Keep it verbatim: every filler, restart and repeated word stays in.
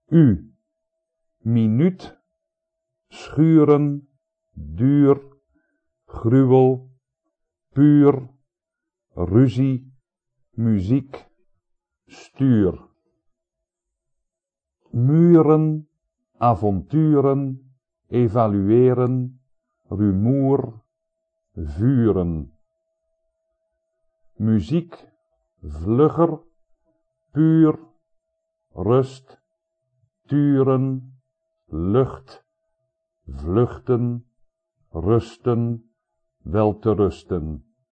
U, minuut, schuren, duur, gruwel, puur, ruzie, muziek, stuur. Muren, avonturen, evalueren, rumoer, vuren. Muziek, vlugger, puur, rust, turen, lucht, vluchten, rusten, welterusten.